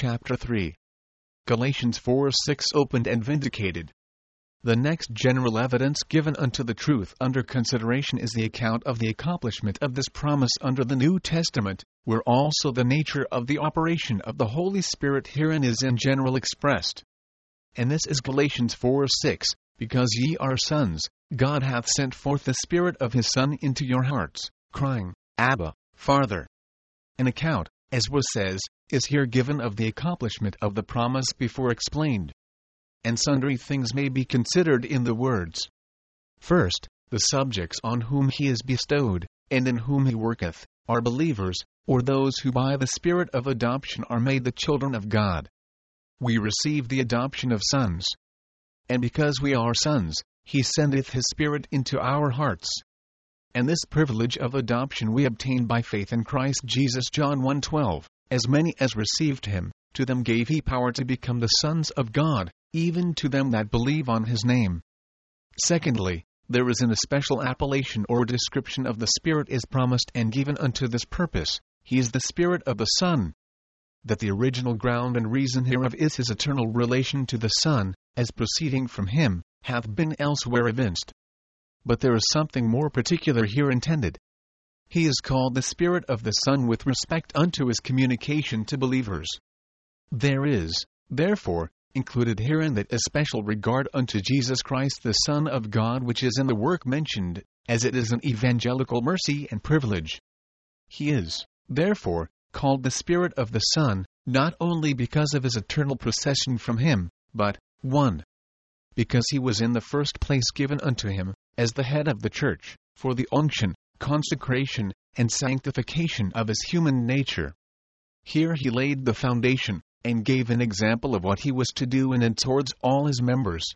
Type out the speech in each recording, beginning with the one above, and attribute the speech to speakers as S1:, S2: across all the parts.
S1: chapter 3. Galatians 4:6 opened and vindicated. The next general evidence given unto the truth under consideration is the account of the accomplishment of this promise under the New Testament, where also the nature of the operation of the Holy Spirit herein is in general expressed. And this is Galatians 4:6, because ye are sons, God hath sent forth the Spirit of His Son into your hearts, crying, Abba, Father. An account, as was says, is here given of the accomplishment of the promise before explained. And sundry things may be considered in the words. First, the subjects on whom He is bestowed, and in whom He worketh, are believers, or those who by the Spirit of adoption are made the children of God. We receive the adoption of sons. And because we are sons, He sendeth His Spirit into our hearts. And this privilege of adoption we obtain by faith in Christ Jesus. John 1:12, as many as received Him, to them gave He power to become the sons of God, even to them that believe on His name. Secondly, there is an especial appellation or description of the Spirit is promised and given unto this purpose. He is the Spirit of the Son. That the original ground and reason hereof is His eternal relation to the Son, as proceeding from Him, hath been elsewhere evinced. But there is something more particular here intended. He is called the Spirit of the Son with respect unto His communication to believers. There is, therefore, included herein that especial regard unto Jesus Christ the Son of God which is in the work mentioned, as it is an evangelical mercy and privilege. He is, therefore, called the Spirit of the Son, not only because of His eternal procession from Him, but, 1. Because He was in the first place given unto Him, as the head of the Church, for the unction, consecration, and sanctification of His human nature. Here He laid the foundation, and gave an example of what He was to do in and towards all His members.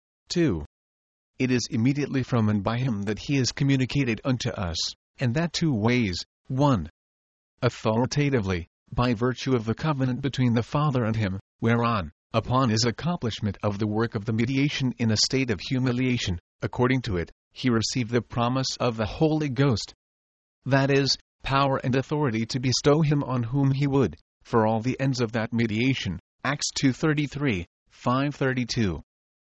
S1: 2. It is immediately from and by Him that He is communicated unto us, and that two ways. 1. Authoritatively, by virtue of the covenant between the Father and Him, whereon, upon His accomplishment of the work of the mediation in a state of humiliation, according to it, He received the promise of the Holy Ghost. That is, power and authority to bestow Him on whom He would, for all the ends of that mediation. Acts 2:33, 5:32.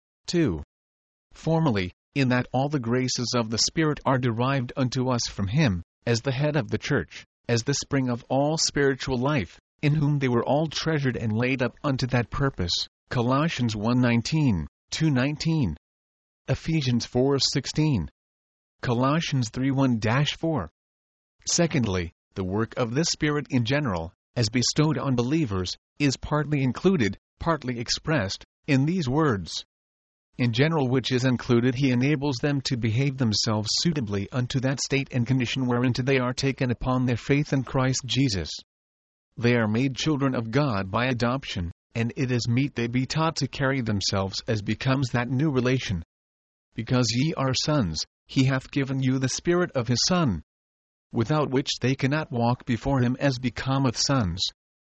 S1: 2. Formally, in that all the graces of the Spirit are derived unto us from Him, as the head of the Church, as the spring of all spiritual life, in whom they were all treasured and laid up unto that purpose. Colossians 1:19, 2:19. Ephesians 4:16. Colossians 3:1-4. Secondly, the work of this Spirit in general, as bestowed on believers, is partly included, partly expressed, in these words. In general, which is included, He enables them to behave themselves suitably unto that state and condition whereinto they are taken upon their faith in Christ Jesus. They are made children of God by adoption, and it is meet they be taught to carry themselves as becomes that new relation. Because ye are sons, He hath given you the Spirit of His Son, without which they cannot walk before Him as becometh sons.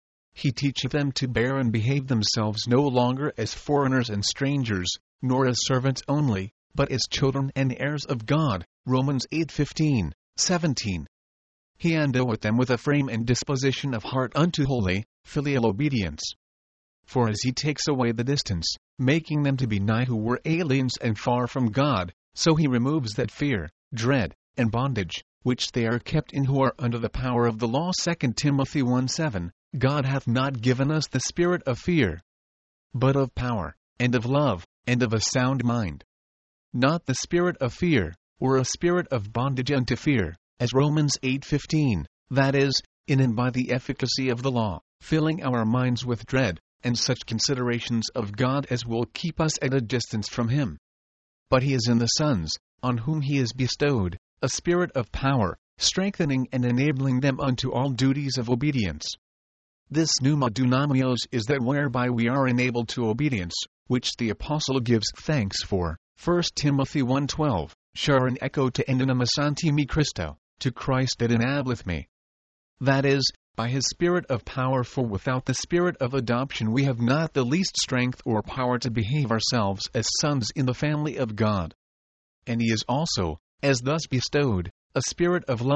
S1: He teacheth them to bear and behave themselves no longer as foreigners and strangers, nor as servants only, but as children and heirs of God. Romans 8:15, 17. He endoweth them with a frame and disposition of heart unto holy, filial obedience. For as He takes away the distance, making them to be nigh who were aliens and far from God, so He removes that fear, dread, and bondage, which they are kept in who are under the power of the law. 2 Timothy 1:7. God hath not given us the spirit of fear, but of power, and of love, and of a sound mind. Not the spirit of fear, or a spirit of bondage unto fear, as Romans 8:15, that is, in and by the efficacy of the law, filling our minds with dread, and such considerations of God as will keep us at a distance from Him. But He is in the sons, on whom He is bestowed, a spirit of power, strengthening and enabling them unto all duties of obedience. This pneuma dunamios is that whereby we are enabled to obedience, which the Apostle gives thanks for. 1 Timothy 1:12, Sharon echo to endunamassanti me Christo, to Christ that enableth me. That is, by His Spirit of power, for without the Spirit of adoption we have not the least strength or power to behave ourselves as sons in the family of God. And He is also, as thus bestowed, a spirit of love,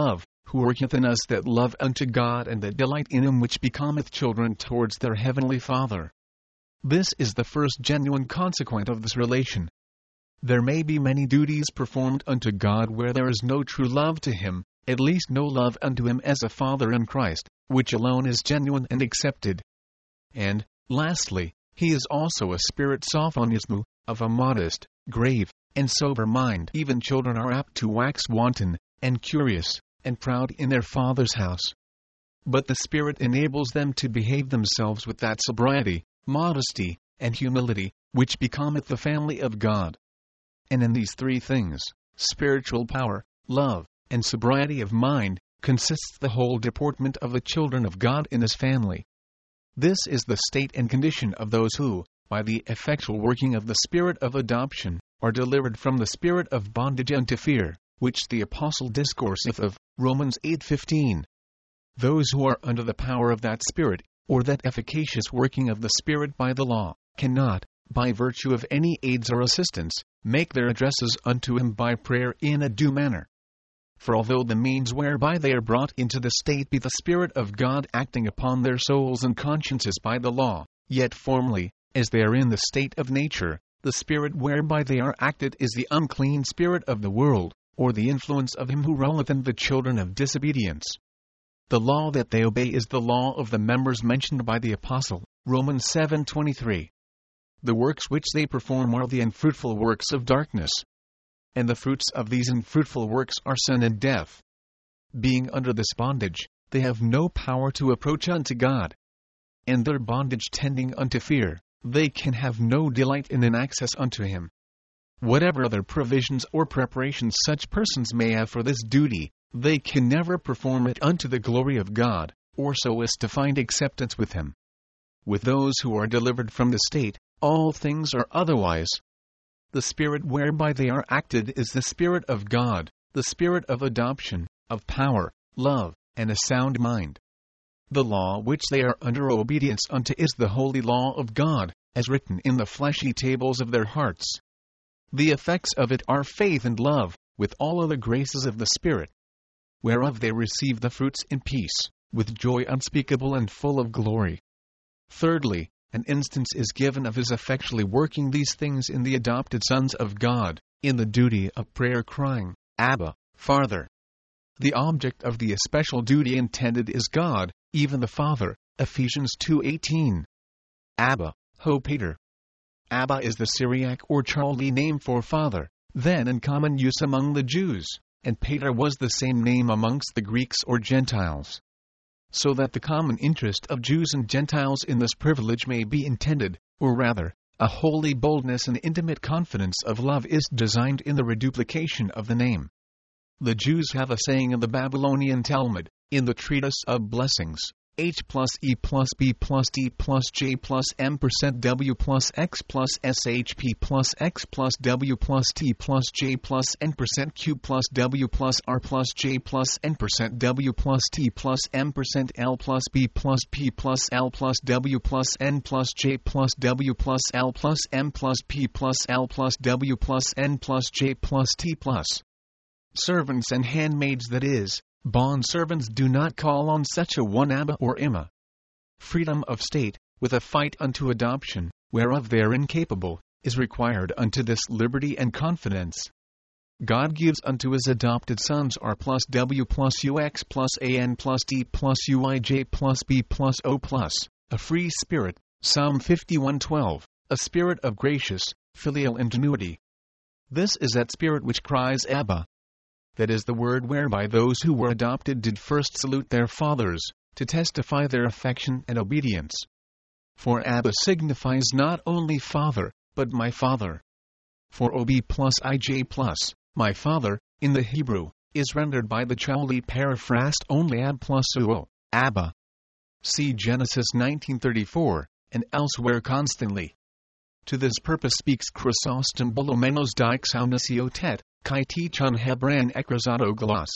S1: who worketh in us that love unto God and that delight in him, which becometh children towards their heavenly Father. This is the first genuine consequent of this relation. There may be many duties performed unto God where there is no true love to him, at least no love unto him as a Father in Christ, which alone is genuine and accepted. And, lastly, he is also a spirit sophonismu, of a modest, grave, and sober mind. Even children are apt to wax wanton, and curious, and proud in their father's house. But the Spirit enables them to behave themselves with that sobriety, modesty, and humility, which becometh the family of God. And in these three things, spiritual power, love, and sobriety of mind, consists the whole deportment of the children of God in his family. This is the state and condition of those who, by the effectual working of the Spirit of adoption, are delivered from the spirit of bondage unto fear, which the Apostle discourseth of, Romans 8:15. Those who are under the power of that Spirit, or that efficacious working of the Spirit by the law, cannot, by virtue of any aids or assistance, make their addresses unto him by prayer in a due manner. For although the means whereby they are brought into the state be the Spirit of God acting upon their souls and consciences by the law, yet formally, as they are in the state of nature, the spirit whereby they are acted is the unclean spirit of the world, or the influence of him who ruleth in the children of disobedience. The law that they obey is the law of the members mentioned by the Apostle, Romans 7:23. The works which they perform are the unfruitful works of darkness. And the fruits of these unfruitful works are sin and death. Being under this bondage, they have no power to approach unto God. And their bondage tending unto fear, they can have no delight in an access unto him. Whatever other provisions or preparations such persons may have for this duty, they can never perform it unto the glory of God, or so as to find acceptance with him. With those who are delivered from the state, all things are otherwise. The spirit whereby they are acted is the Spirit of God, the Spirit of adoption, of power, love, and a sound mind. The law which they are under obedience unto is the holy law of God, as written in the fleshy tables of their hearts. The effects of it are faith and love, with all other graces of the Spirit, whereof they receive the fruits in peace, with joy unspeakable and full of glory. Thirdly, an instance is given of his effectually working these things in the adopted sons of God, in the duty of prayer crying, Abba, Father. The object of the especial duty intended is God, even the Father, Ephesians 2:18. Abba, ho pater. Abba is the Syriac or Chaldee name for father, then in common use among the Jews, and pater was the same name amongst the Greeks or Gentiles. So that the common interest of Jews and Gentiles in this privilege may be intended, or rather, a holy boldness and intimate confidence of love is designed in the reduplication of the name. The Jews have a saying in the Babylonian Talmud, in the treatise of blessings, H plus E plus B plus D plus J plus M% W plus X plus SHP plus X plus W plus T plus J plus N% Q plus W plus R plus J plus N% W plus T plus M% L plus B plus P plus L plus W plus N plus J plus W plus L plus M plus P plus L plus W plus N plus J plus T plus. Servants and handmaids, that is, bondservants, do not call on such a one Abba or Imma. Freedom of state, with a fight unto adoption, whereof they are incapable, is required unto this liberty and confidence. God gives unto his adopted sons R plus W plus UX plus AN plus D plus UIJ plus B plus O plus, a free spirit, Psalm 51:12, a spirit of gracious, filial ingenuity. This is that spirit which cries Abba. That is the word whereby those who were adopted did first salute their fathers, to testify their affection and obedience. For Abba signifies not only father, but my father. For OB plus IJ plus, my father, in the Hebrew, is rendered by the Chaldee paraphrased only Ab plus Uo, Abba. See Genesis 19:34, and elsewhere constantly. To this purpose speaks Chrysostom Bolomenos Dixaunisio tet, kai tichon hebran ekrazado glas.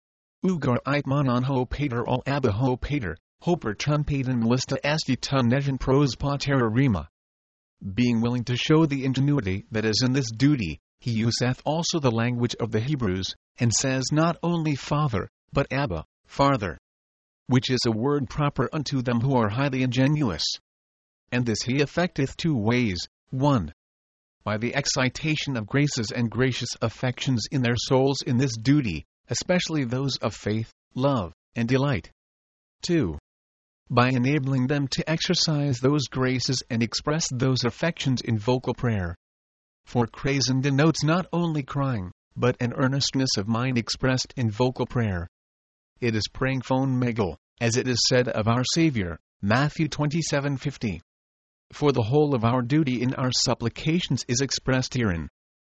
S1: Ugar itmanon ho pater al Abba ho pater, hoper chun paten lista esti tun nejan pros patera rima. Being willing to show the ingenuity that is in this duty, he useth also the language of the Hebrews, and says not only father, but Abba, Father, which is a word proper unto them who are highly ingenious. And this he effecteth two ways: 1. By the excitation of graces and gracious affections in their souls in this duty, especially those of faith, love, and delight. 2. By enabling them to exercise those graces and express those affections in vocal prayer. For krazen denotes not only crying, but an earnestness of mind expressed in vocal prayer. It is praying phone megal, as it is said of our Savior, Matthew 27:50. For the whole of our duty in our supplications is expressed herein.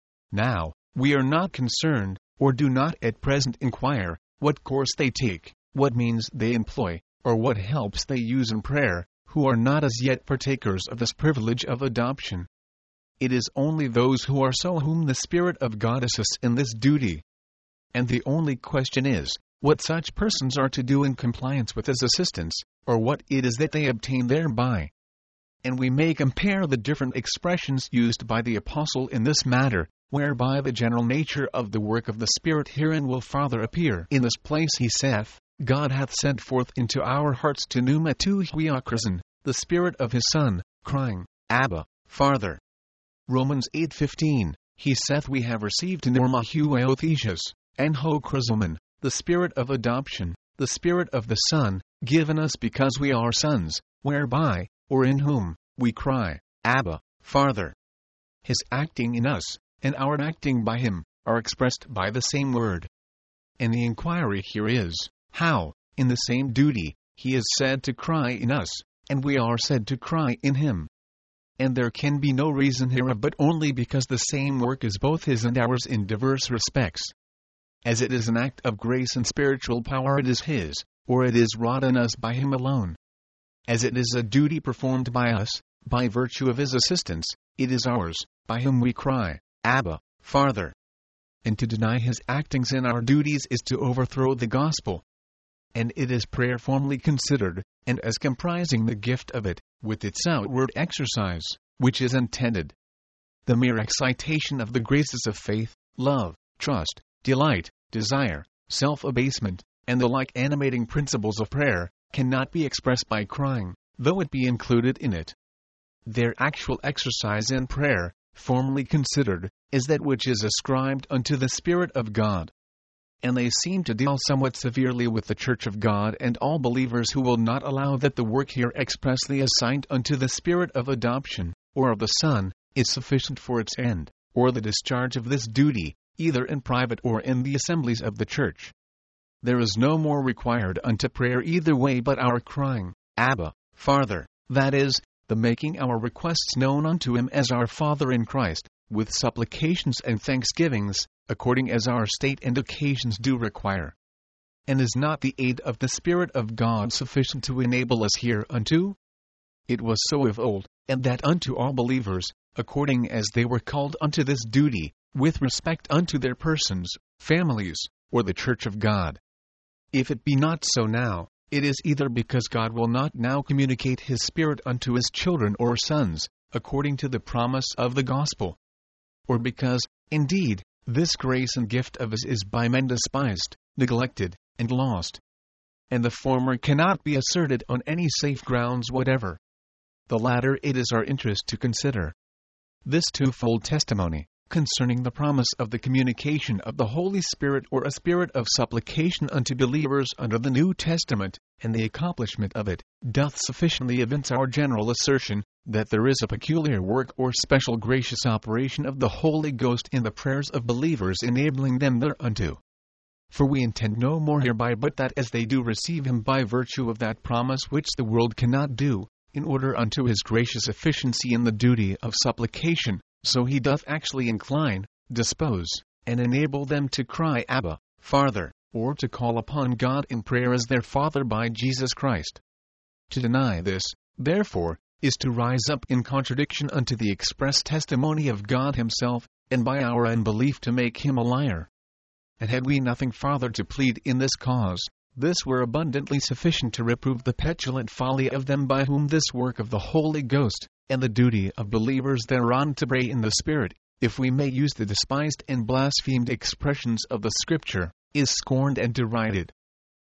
S1: Now, we are not concerned, or do not at present inquire, what course they take, what means they employ, or what helps they use in prayer, who are not as yet partakers of this privilege of adoption. It is only those who are so whom the Spirit of God assists in this duty. And the only question is, what such persons are to do in compliance with his assistance, or what it is that they obtain thereby. And we may compare the different expressions used by the Apostle in this matter, whereby the general nature of the work of the Spirit herein will farther appear. In this place he saith, God hath sent forth into our hearts to pneuma tu huiokrasin, the Spirit of his Son, crying, Abba, Father. Romans 8:15, he saith we have received pneuma huiothesius, and hochrizomen, the Spirit of adoption, the Spirit of the Son, given us because we are sons, whereby, or in whom, we cry, Abba, Father. His acting in us, and our acting by him, are expressed by the same word. And the inquiry here is, how, in the same duty, he is said to cry in us, and we are said to cry in him. And there can be no reason hereof but only because the same work is both his and ours in diverse respects. As it is an act of grace and spiritual power, it is his, or it is wrought in us by him alone. As it is a duty performed by us, by virtue of his assistance, it is ours, by whom we cry, Abba, Father. And to deny his actings in our duties is to overthrow the gospel. And it is prayer formally considered, and as comprising the gift of it, with its outward exercise, which is intended. The mere excitation of the graces of faith, love, trust, delight, desire, self-abasement, and the like animating principles of prayer, cannot be expressed by crying, though it be included in it. Their actual exercise in prayer, formally considered, is that which is ascribed unto the Spirit of God. And they seem to deal somewhat severely with the Church of God and all believers who will not allow that the work here expressly assigned unto the Spirit of adoption, or of the Son, is sufficient for its end, or the discharge of this duty, either in private or in the assemblies of the Church. There is no more required unto prayer either way but our crying, Abba, Father, that is, the making our requests known unto him as our Father in Christ, with supplications and thanksgivings, according as our state and occasions do require. And is not the aid of the Spirit of God sufficient to enable us hereunto? It was so of old, and that unto all believers, according as they were called unto this duty, with respect unto their persons, families, or the Church of God. If it be not so now, it is either because God will not now communicate his Spirit unto his children or sons, according to the promise of the gospel, or because, indeed, this grace and gift of his is by men despised, neglected, and lost. And the former cannot be asserted on any safe grounds whatever. The latter it is our interest to consider. This twofold testimony, concerning the promise of the communication of the Holy Spirit or a spirit of supplication unto believers under the New Testament, and the accomplishment of it, doth sufficiently evince our general assertion, that there is a peculiar work or special gracious operation of the Holy Ghost in the prayers of believers enabling them thereunto. For we intend no more hereby but that as they do receive him by virtue of that promise which the world cannot do, in order unto his gracious efficiency in the duty of supplication, so he doth actually incline, dispose, and enable them to cry Abba, Father, or to call upon God in prayer as their Father by Jesus Christ. To deny this, therefore, is to rise up in contradiction unto the express testimony of God himself, and by our unbelief to make him a liar. And had we nothing farther to plead in this cause, this were abundantly sufficient to reprove the petulant folly of them by whom this work of the Holy Ghost, and the duty of believers thereon to pray in the Spirit, if we may use the despised and blasphemed expressions of the Scripture, is scorned and derided.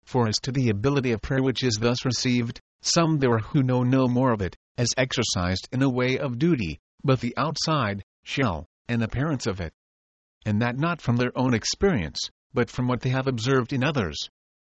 S1: For as to the ability of prayer which is thus received, some there are who know no more of it, as exercised in a way of duty, but the outside, shell, and appearance of it. And that not from their own experience, but from what they have observed in others.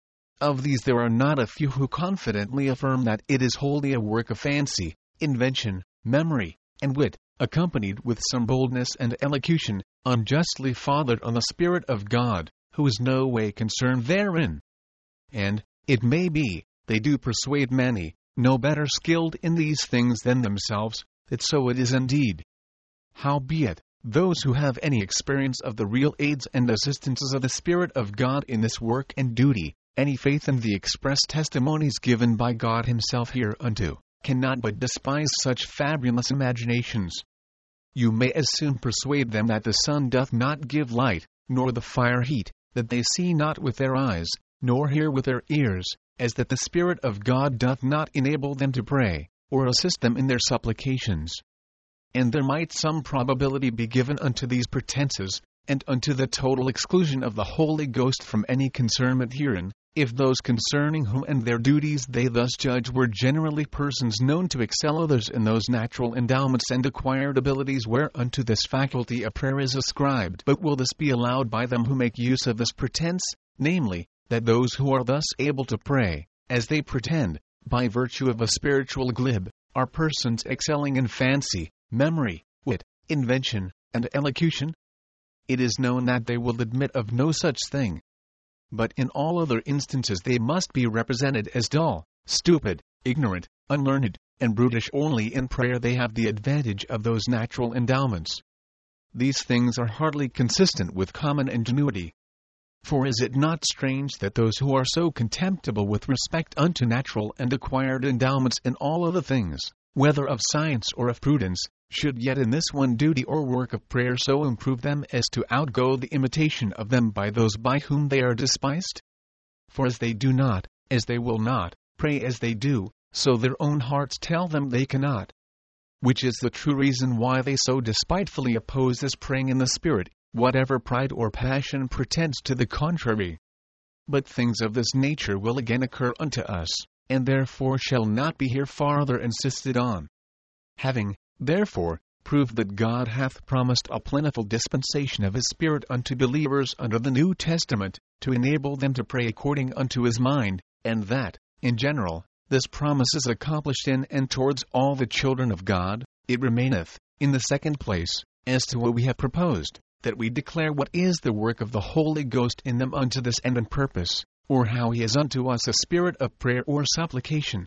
S1: Of these there are not a few who confidently affirm that it is wholly a work of fancy, invention, memory, and wit, accompanied with some boldness and elocution, unjustly fathered on the Spirit of God, who is no way concerned therein. And, it may be, they do persuade many, no better skilled in these things than themselves, that so it is indeed. Howbeit, those who have any experience of the real aids and assistances of the Spirit of God in this work and duty, any faith in the express testimonies given by God Himself hereunto, cannot but despise such fabulous imaginations. You may as soon persuade them that the sun doth not give light, nor the fire heat, that they see not with their eyes, nor hear with their ears, as that the Spirit of God doth not enable them to pray, or assist them in their supplications. And there might some probability be given unto these pretenses, and unto the total exclusion of the Holy Ghost from any concernment herein, if those concerning whom and their duties they thus judge were generally persons known to excel others in those natural endowments and acquired abilities whereunto this faculty of prayer is ascribed. But will this be allowed by them who make use of this pretense, namely, that those who are thus able to pray, as they pretend, by virtue of a spiritual glib, are persons excelling in fancy, memory, wit, invention, and elocution? It is known that they will admit of no such thing. But in all other instances they must be represented as dull, stupid, ignorant, unlearned, and brutish. Only in prayer they have the advantage of those natural endowments. These things are hardly consistent with common ingenuity. For is it not strange that those who are so contemptible with respect unto natural and acquired endowments in all other things, whether of science or of prudence, should yet in this one duty or work of prayer so improve them as to outgo the imitation of them by those by whom they are despised? For as they do not, as they will not, pray as they do, so their own hearts tell them they cannot. Which is the true reason why they so despitefully oppose this praying in the Spirit, whatever pride or passion pretends to the contrary. But things of this nature will again occur unto us, and therefore shall not be here farther insisted on. Having, therefore, proved that God hath promised a plentiful dispensation of His Spirit unto believers under the New Testament, to enable them to pray according unto His mind, and that, in general, this promise is accomplished in and towards all the children of God, it remaineth, in the second place, as to what we have proposed, that we declare what is the work of the Holy Ghost in them unto this end and purpose, or how He is unto us a spirit of prayer or supplication,